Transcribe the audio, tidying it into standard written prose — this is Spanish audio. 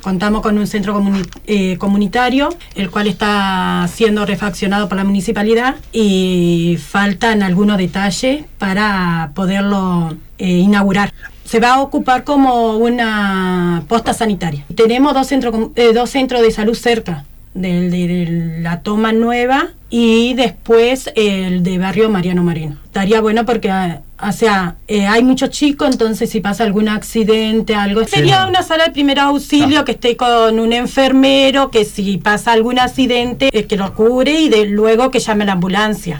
Contamos con un centro comunitario, el cual está siendo refaccionado por la municipalidad y faltan algunos detalles para poderlo inaugurar. Se va a ocupar como una posta sanitaria. Tenemos dos centros de salud cerca, de la Toma Nueva y después el de Barrio Mariano Moreno. Estaría bueno porque hay muchos chicos, entonces si pasa algún accidente, algo, sería una sala de primer auxilio que esté con un enfermero, que si pasa algún accidente, que lo cubre y luego que llame a la ambulancia.